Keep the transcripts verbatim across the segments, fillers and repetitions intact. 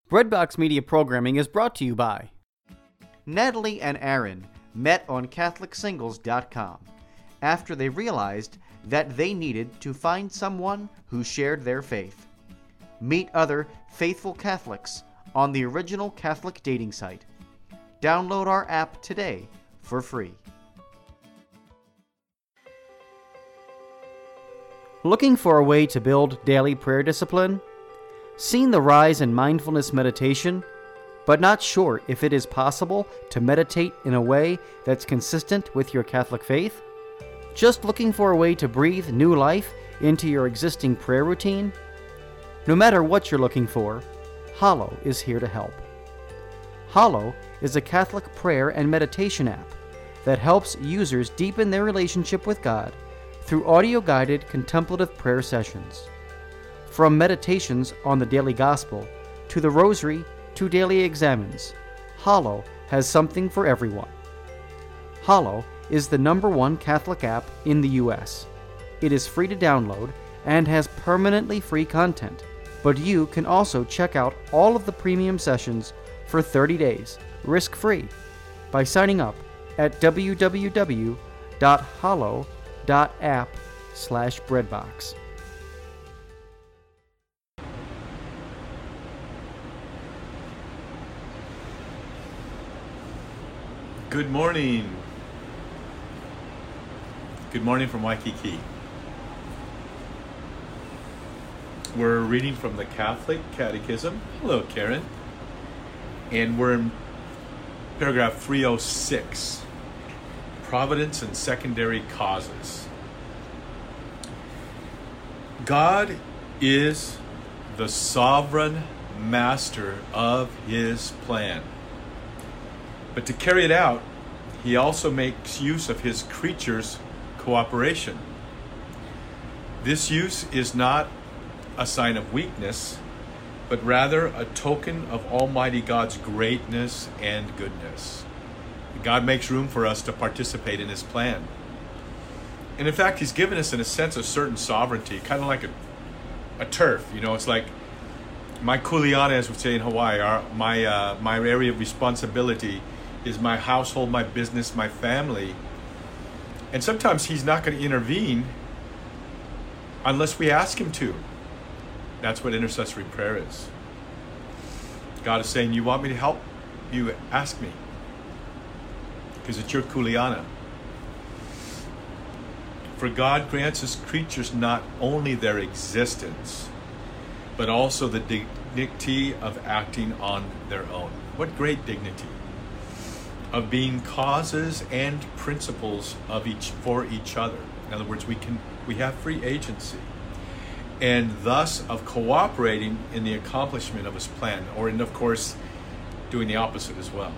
Breadbox Media Programming is brought to you by Natalie and Aaron met on Catholic Singles dot com after they realized that they needed to find someone who shared their faith. Meet other faithful Catholics on the original Catholic dating site. Download our app today for free. Looking for a way to build daily prayer discipline? Seen the rise in mindfulness meditation, but not sure if it is possible to meditate in a way that's consistent with your Catholic faith? Just looking for a way to breathe new life into your existing prayer routine? No matter what you're looking for, Hallow is here to help. Hallow is a Catholic prayer and meditation app that helps users deepen their relationship with God through audio-guided contemplative prayer sessions. From meditations on the daily gospel, to the rosary, to daily examens, Hallow has something for everyone. Hallow is the number one Catholic app in the U S. It is free to download and has permanently free content, but you can also check out all of the premium sessions for thirty days, risk-free, by signing up at w w w dot hallow dot app slash breadbox. Good morning. Good morning from Waikiki. We're reading from the Catholic Catechism. Hello, Karen. And we're in paragraph three oh six, Providence and Secondary Causes. God is the sovereign master of his plan. But to carry it out, he also makes use of his creatures' cooperation. This use is not a sign of weakness, but rather a token of Almighty God's greatness and goodness. God makes room for us to participate in his plan. And in fact, he's given us, in a sense, a certain sovereignty, kind of like a, a turf. You know, it's like my kuleana, as we say in Hawaii, our, my, uh, my area of responsibility is my household, my business, my family. And sometimes he's not going to intervene unless we ask him to. That's what intercessory prayer is. God is saying, you want me to help? You ask me. Because it's your kuleana. For God grants his creatures not only their existence, but also the dignity of acting on their own. What great dignity! Of being causes and principles of each for each other. In other words, we can we have free agency, and thus of cooperating in the accomplishment of his plan, or in, of course, doing the opposite as well.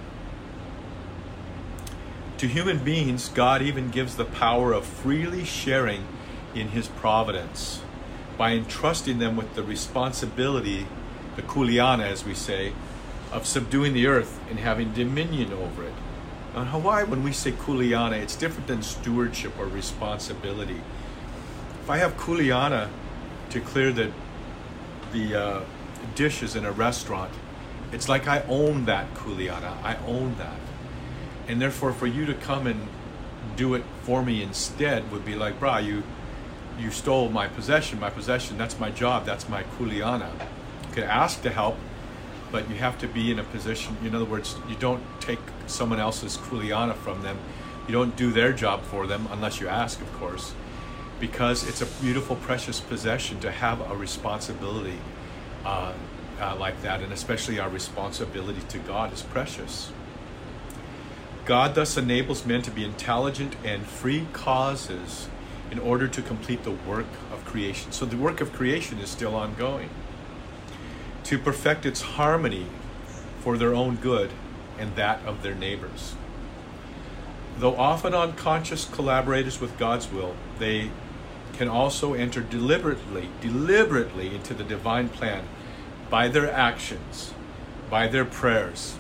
To human beings, God even gives the power of freely sharing in his providence by entrusting them with the responsibility, the kuleana, as we say, of subduing the earth and having dominion over it. Now, in Hawaii, when we say kuleana, it's different than stewardship or responsibility. If I have kuleana to clear the the uh, dishes in a restaurant, it's like I own that kuleana. I own that. And therefore, for you to come and do it for me instead would be like, brah, you, you stole my possession. My possession, that's my job. That's my kuleana. You could ask to help, but you have to be in a position, in other words, you don't take someone else's kuleana from them. You don't do their job for them, unless you ask, of course, because it's a beautiful, precious possession to have a responsibility uh, uh, like that, and especially our responsibility to God is precious. God thus enables men to be intelligent and free causes in order to complete the work of creation. So the work of creation is still ongoing, to perfect its harmony for their own good and that of their neighbors. Though often unconscious collaborators with God's will, they can also enter deliberately, deliberately into the divine plan by their actions, by their prayers,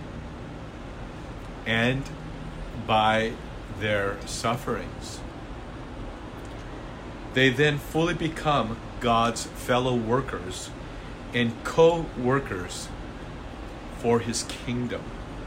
and by their sufferings. They then fully become God's fellow workers and co-workers for his kingdom.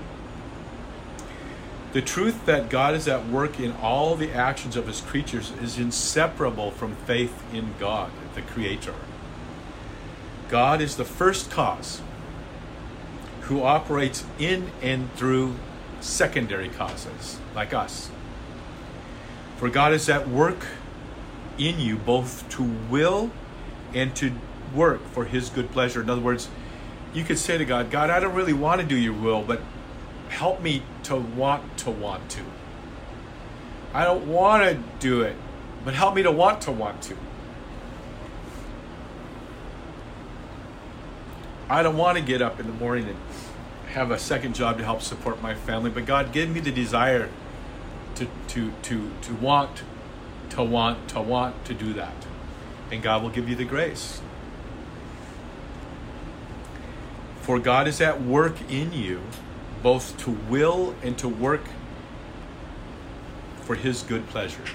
The truth that God is at work in all the actions of his creatures is inseparable from faith in God, the Creator. God is the first cause who operates in and through secondary causes, like us. For God is at work in you both to will and to work for his good pleasure. In other words, you could say to God, God, I don't really want to do your will, but help me to want to want to. I don't want to do it, but help me to want to want to. I don't want to get up in the morning and have a second job to help support my family, but God, give me the desire to to to to want to want to want to do that. And God will give you the grace. For God is at work in you, both to will and to work for his good pleasure.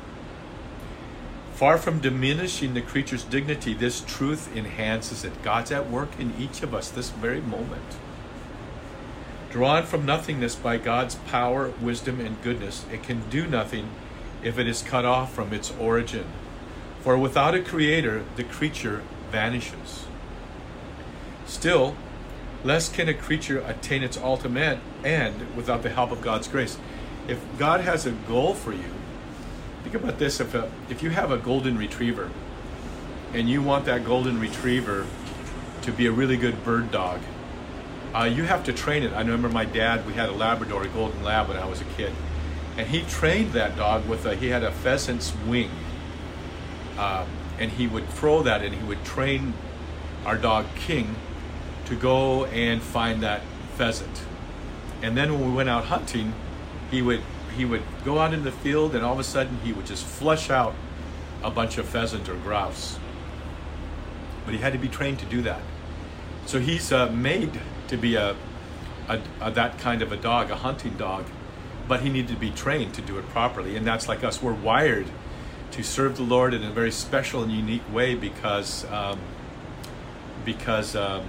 Far from diminishing the creature's dignity, this truth enhances it. God's at work in each of us this very moment. Drawn from nothingness by God's power, wisdom, and goodness, it can do nothing if it is cut off from its origin. For without a creator, the creature vanishes. Still, less can a creature attain its ultimate end without the help of God's grace. If God has a goal for you, think about this. If, a, if you have a golden retriever and you want that golden retriever to be a really good bird dog, uh, you have to train it. I remember my dad, we had a Labrador, a golden lab when I was a kid. And he trained that dog with a, he had a pheasant's wing. Uh, and he would throw that and he would train our dog King to go and find that pheasant. And then when we went out hunting, he would he would go out in the field and all of a sudden he would just flush out a bunch of pheasant or grouse. But he had to be trained to do that. So he's uh, made to be a, a, a that kind of a dog, a hunting dog, but he needed to be trained to do it properly. And that's like us. We're wired to serve the Lord in a very special and unique way because um, because um,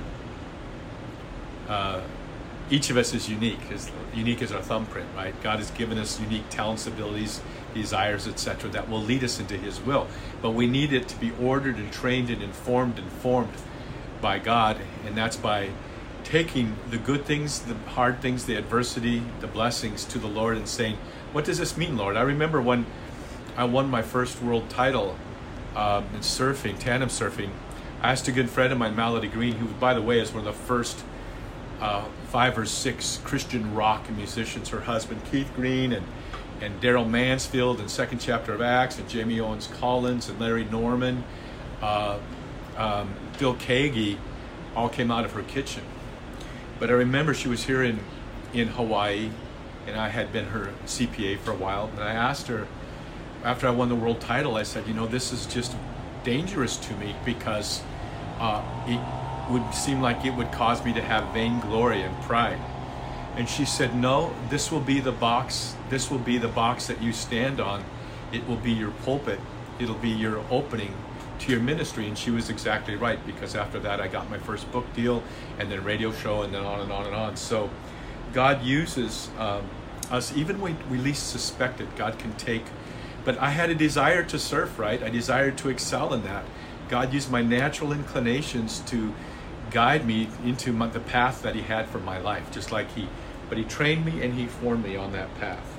uh, each of us is unique. As unique as our thumbprint, right? God has given us unique talents, abilities, desires, et cetera, that will lead us into his will. But we need it to be ordered and trained and informed and formed by God, and that's by taking the good things, the hard things, the adversity, the blessings to the Lord and saying, what does this mean, Lord? I remember when I won my first world title um, in surfing, tandem surfing, I asked a good friend of mine, Melody Green, who, by the way, is one of the first uh, five or six Christian rock musicians, her husband Keith Green and, and Daryl Mansfield in Second Chapter of Acts, and Jamie Owens Collins and Larry Norman, uh, um, Phil Kagi, all came out of her kitchen. But I remember she was here in, in Hawaii, and I had been her C P A for a while, and I asked her, after I won the world title, I said, you know, this is just dangerous to me because uh, it would seem like it would cause me to have vainglory and pride. And she said, no, this will be the box, this will be the box that you stand on. It will be your pulpit. It'll be your opening to your ministry. And she was exactly right, because after that I got my first book deal and then radio show and then on and on and on. So God uses um, us, even when we least suspect it, God can take. But I had a desire to surf, right? I desired to excel in that. God used my natural inclinations to guide me into my, the path that he had for my life, just like he, but he trained me and he formed me on that path.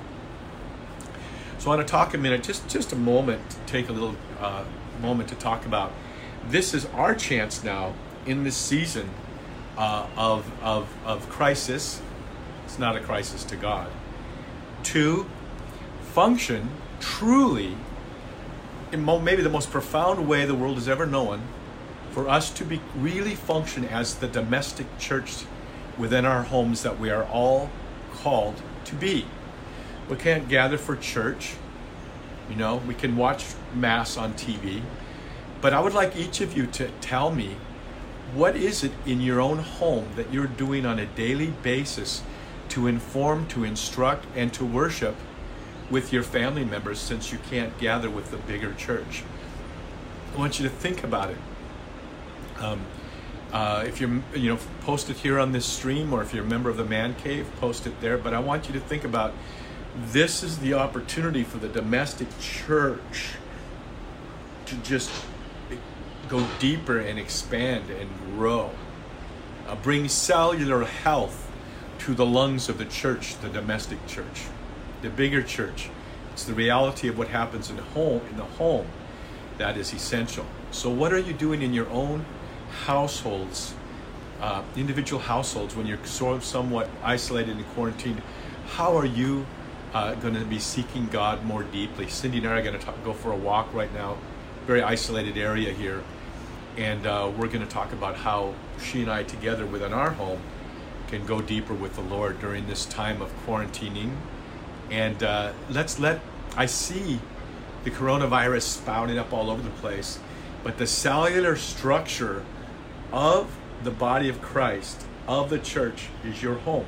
So I want to talk a minute, just, just a moment, take a little uh, moment to talk about, this is our chance now in this season uh, of, of, of crisis. It's not a crisis to God. To function truly, in mo- maybe the most profound way the world has ever known, for us to be really function as the domestic church within our homes that we are all called to be. We can't gather for church, you know, we can watch Mass on T V, but I would like each of you to tell me, what is it in your own home that you're doing on a daily basis to inform, to instruct, and to worship with your family members, since you can't gather with the bigger church? I want you to think about it. Um, Uh, if you're, you know, post it here on this stream, or if you're a member of the Man Cave, post it there. But I want you to think about, this is the opportunity for the domestic church to just go deeper and expand and grow. Uh, bring cellular health to the lungs of the church, the domestic church, the bigger church. It's the reality of what happens in the home, in the home that is essential. So what are you doing in your own households, uh, individual households, when you're sort of somewhat isolated and quarantined? How are you uh, going to be seeking God more deeply? Cindy and I are going to go for a walk right now, very isolated area here, and uh, we're going to talk about how she and I together within our home can go deeper with the Lord during this time of quarantining. And uh, let's let, I see the coronavirus spouting up all over the place, but the cellular structure of the body of Christ, of the church, is your home.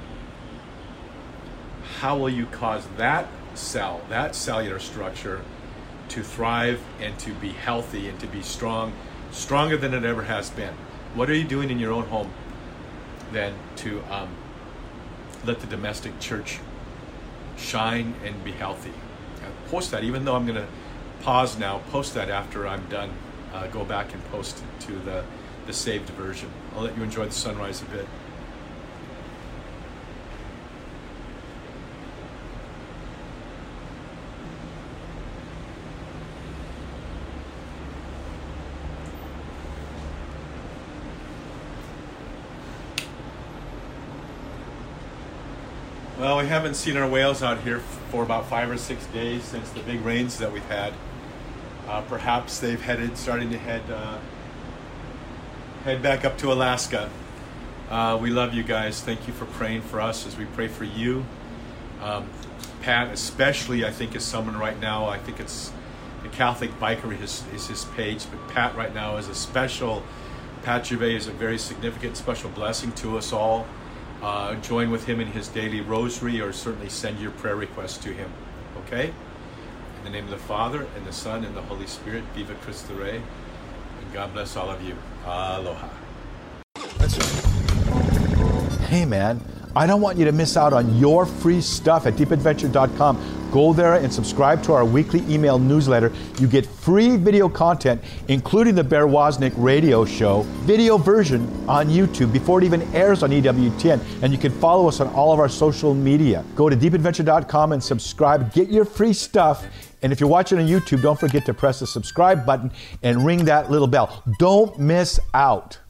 How will you cause that cell, that cellular structure, to thrive and to be healthy and to be strong, stronger than it ever has been? What are you doing in your own home then to um, let the domestic church shine and be healthy? Uh, post that, even though I'm going to pause now, post that after I'm done. Uh, go back and post it to the, the saved version. I'll let you enjoy the sunrise a bit. Well, we haven't seen our whales out here for about five or six days since the big rains that we've had. Uh, perhaps they've headed, starting to head, uh, head back up to Alaska. Uh, we love you guys. Thank you for praying for us as we pray for you. Um, Pat, especially, I think, is someone right now. I think it's the Catholic Biker is, is his page, but Pat right now is a special. Pat Gervais is a very significant, special blessing to us all. Uh, join with him in his daily rosary, or certainly send your prayer requests to him. Okay? In the name of the Father, and the Son, and the Holy Spirit, Viva Cristo Rey. And God bless all of you. Aloha. Hey man, I don't want you to miss out on your free stuff at deep adventure dot com. Go there and subscribe to our weekly email newsletter. You get free video content, including the Bear Wozniak radio show, video version on YouTube before it even airs on E W T N. And you can follow us on all of our social media. Go to deep adventure dot com and subscribe. Get your free stuff. And if you're watching on YouTube, don't forget to press the subscribe button and ring that little bell. Don't miss out.